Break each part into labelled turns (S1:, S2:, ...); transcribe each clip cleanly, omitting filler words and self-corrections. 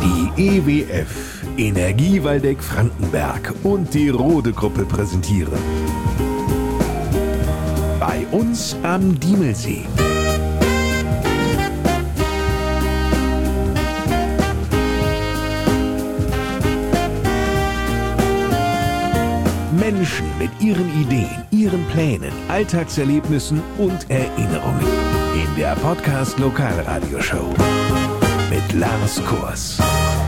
S1: Die EWF, Energie Waldeck Frankenberg und die Rode Gruppe präsentieren. Bei uns am Diemelsee. Menschen mit ihren Ideen, ihren Plänen, Alltagserlebnissen und Erinnerungen. In der Podcast Lokalradioshow mit Lars Kors.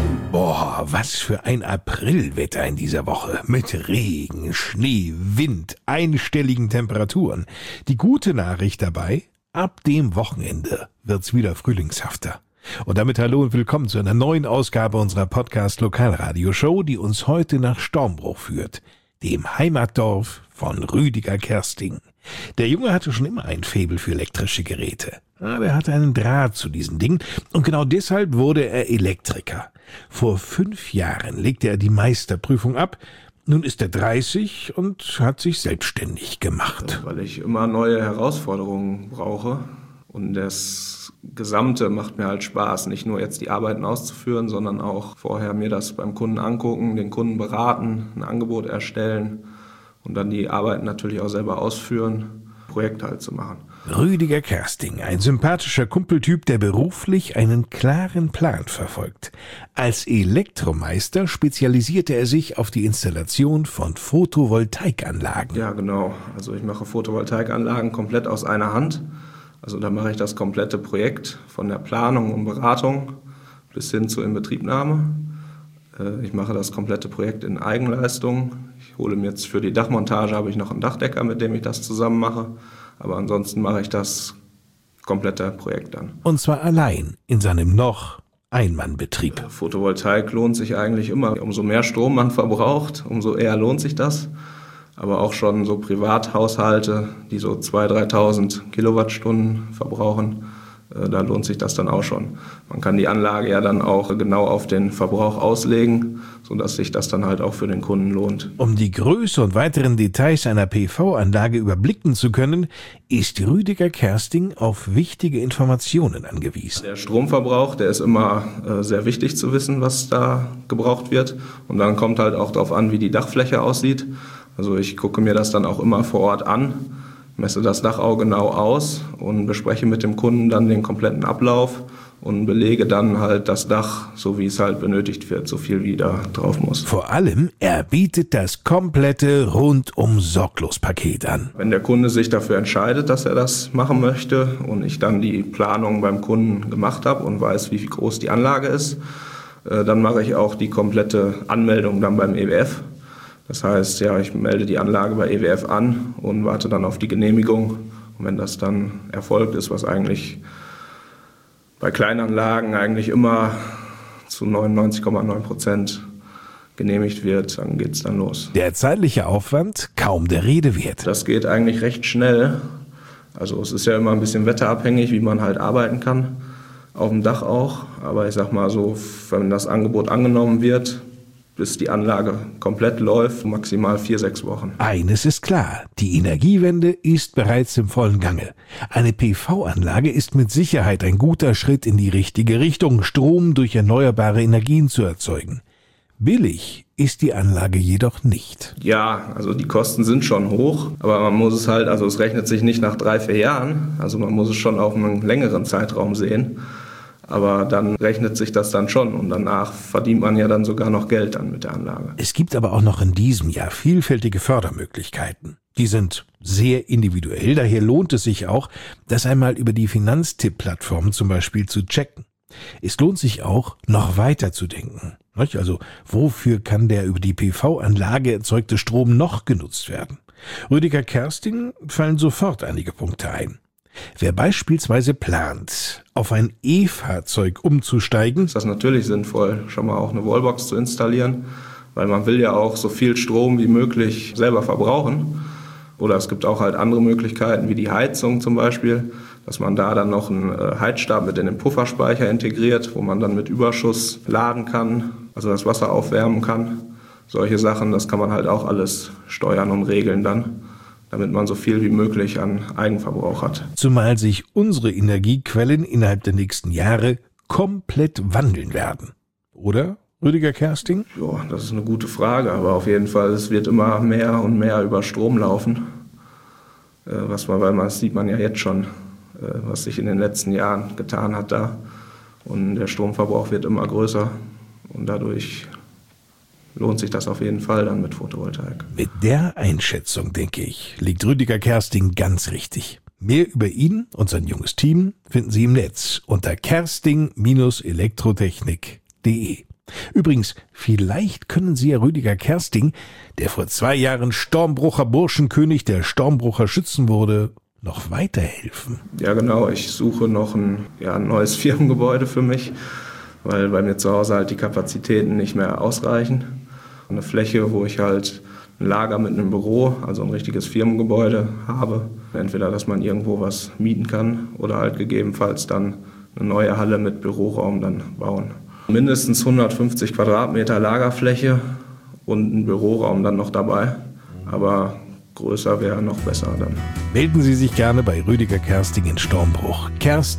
S1: Boah, was für ein Aprilwetter in dieser Woche. Mit Regen, Schnee, Wind, einstelligen Temperaturen. Die gute Nachricht dabei, ab dem Wochenende wird's wieder frühlingshafter. Und damit hallo und willkommen zu einer neuen Ausgabe unserer Podcast Lokalradioshow, die uns heute nach Stormbruch führt, dem Heimatdorf von Rüdiger Kersting. Der Junge hatte schon immer ein Faible für elektrische Geräte. Aber er hatte einen Draht zu diesen Dingen und genau deshalb wurde er Elektriker. Vor 5 Jahren legte er die Meisterprüfung ab. Nun ist er 30 und hat sich selbstständig gemacht.
S2: Weil ich immer neue Herausforderungen brauche und das Gesamte macht mir halt Spaß. Nicht nur jetzt die Arbeiten auszuführen, sondern auch vorher mir das beim Kunden angucken, den Kunden beraten, ein Angebot erstellen und dann die Arbeiten natürlich auch selber ausführen, Projekte halt zu machen.
S1: Rüdiger Kersting, ein sympathischer Kumpeltyp, der beruflich einen klaren Plan verfolgt. Als Elektromeister spezialisierte er sich auf die Installation von Photovoltaikanlagen.
S2: Ja, genau. Also ich mache Photovoltaikanlagen komplett aus einer Hand. Also da mache ich das komplette Projekt von der Planung und Beratung bis hin zur Inbetriebnahme. Ich mache das komplette Projekt in Eigenleistung. Ich hole mir jetzt für die Dachmontage, habe ich noch einen Dachdecker, mit dem ich das zusammen mache. Aber ansonsten mache ich das komplette Projekt dann.
S1: Und zwar allein in seinem noch Einmannbetrieb.
S2: Photovoltaik lohnt sich eigentlich immer. Umso mehr Strom man verbraucht, umso eher lohnt sich das. Aber auch schon so Privathaushalte, die so 2.000, 3.000 Kilowattstunden verbrauchen, da lohnt sich das dann auch schon. Man kann die Anlage ja dann auch genau auf den Verbrauch auslegen, sodass sich das dann halt auch für den Kunden lohnt.
S1: Um die Größe und weiteren Details einer PV-Anlage überblicken zu können, ist Rüdiger Kersting auf wichtige Informationen angewiesen.
S2: Der Stromverbrauch, der ist immer sehr wichtig zu wissen, was da gebraucht wird. Und dann kommt halt auch darauf an, wie die Dachfläche aussieht. Also ich gucke mir das dann auch immer vor Ort an, messe das Dach auch genau aus und bespreche mit dem Kunden dann den kompletten Ablauf und belege dann halt das Dach, so wie es halt benötigt wird, so viel wie da drauf muss.
S1: Vor allem, er bietet das komplette Rundum-Sorglos-Paket an.
S2: Wenn der Kunde sich dafür entscheidet, dass er das machen möchte und ich dann die Planung beim Kunden gemacht habe und weiß, wie groß die Anlage ist, dann mache ich auch die komplette Anmeldung dann beim EWF. Das heißt, ja, ich melde die Anlage bei EWF an und warte dann auf die Genehmigung. Und wenn das dann erfolgt ist, was eigentlich bei Kleinanlagen eigentlich immer zu 99,9% genehmigt wird, dann geht's dann los.
S1: Der zeitliche Aufwand kaum der Rede wert.
S2: Das geht eigentlich recht schnell. Also es ist ja immer ein bisschen wetterabhängig, wie man halt arbeiten kann, auf dem Dach auch. Aber ich sag mal so, wenn das Angebot angenommen wird, bis die Anlage komplett läuft, maximal 4-6 Wochen.
S1: Eines ist klar, die Energiewende ist bereits im vollen Gange. Eine PV-Anlage ist mit Sicherheit ein guter Schritt in die richtige Richtung, Strom durch erneuerbare Energien zu erzeugen. Billig ist die Anlage jedoch nicht.
S2: Ja, also die Kosten sind schon hoch, aber man muss es halt, also es rechnet sich nicht nach 3-4 Jahren, also man muss es schon auf einen längeren Zeitraum sehen. Aber dann rechnet sich das dann schon und danach verdient man ja dann sogar noch Geld dann mit der Anlage.
S1: Es gibt aber auch noch in diesem Jahr vielfältige Fördermöglichkeiten. Die sind sehr individuell, daher lohnt es sich auch, das einmal über die Finanztipp-Plattformen zum Beispiel zu checken. Es lohnt sich auch, noch weiter zu denken. Also, wofür kann der über die PV-Anlage erzeugte Strom noch genutzt werden? Rüdiger Kersting fallen sofort einige Punkte ein. Wer beispielsweise plant, auf ein E-Fahrzeug umzusteigen,
S2: ist das natürlich sinnvoll, schon mal auch eine Wallbox zu installieren, weil man will ja auch so viel Strom wie möglich selber verbrauchen. Oder es gibt auch halt andere Möglichkeiten, wie die Heizung zum Beispiel, dass man da dann noch einen Heizstab mit in den Pufferspeicher integriert, wo man dann mit Überschuss laden kann, also das Wasser aufwärmen kann. Solche Sachen, das kann man halt auch alles steuern und regeln dann, damit man so viel wie möglich an Eigenverbrauch hat.
S1: Zumal sich unsere Energiequellen innerhalb der nächsten Jahre komplett wandeln werden. oder, Rüdiger Kersting?
S2: Ja, das ist eine gute Frage, aber auf jeden Fall, es wird immer mehr und mehr über Strom laufen. Weil das sieht man ja jetzt schon, was sich in den letzten Jahren getan hat da. Und der Stromverbrauch wird immer größer und dadurch lohnt sich das auf jeden Fall dann mit Photovoltaik.
S1: Mit der Einschätzung, denke ich, liegt Rüdiger Kersting ganz richtig. Mehr über ihn und sein junges Team finden Sie im Netz unter kersting-elektrotechnik.de. Übrigens, vielleicht können Sie ja Rüdiger Kersting, der vor 2 Jahren Stormbrucher Burschenkönig der Stormbrucher Schützen wurde, noch weiterhelfen.
S2: Ja genau, ich suche noch ein neues Firmengebäude für mich, weil bei mir zu Hause halt die Kapazitäten nicht mehr ausreichen. Eine Fläche, wo ich halt ein Lager mit einem Büro, also ein richtiges Firmengebäude habe. Entweder, dass man irgendwo was mieten kann oder halt gegebenenfalls dann eine neue Halle mit Büroraum dann bauen. Mindestens 150 Quadratmeter Lagerfläche und ein Büroraum dann noch dabei. Aber größer wäre noch besser dann.
S1: Melden Sie sich gerne bei Rüdiger Kersting in Stormbruch.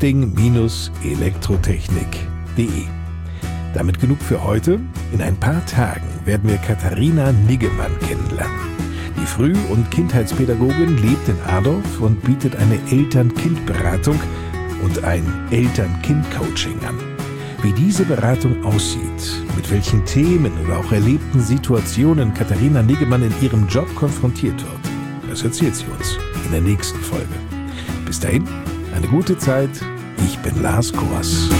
S1: kersting-elektrotechnik.de. Damit genug für heute. In ein paar Tagen werden wir Katharina Niggemann kennenlernen. Die Früh- und Kindheitspädagogin lebt in Adorf und bietet eine Eltern-Kind-Beratung und ein Eltern-Kind-Coaching an. Wie diese Beratung aussieht, mit welchen Themen oder auch erlebten Situationen Katharina Niggemann in ihrem Job konfrontiert wird, das erzählt sie uns in der nächsten Folge. Bis dahin, eine gute Zeit. Ich bin Lars Kors.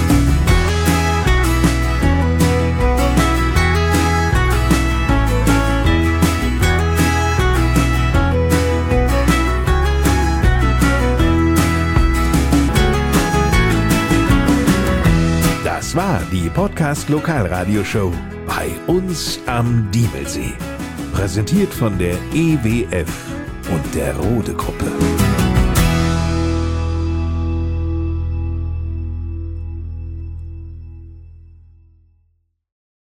S1: Das war die Podcast-Lokalradioshow bei uns am Diemelsee. Präsentiert von der EWF und der Rode Gruppe.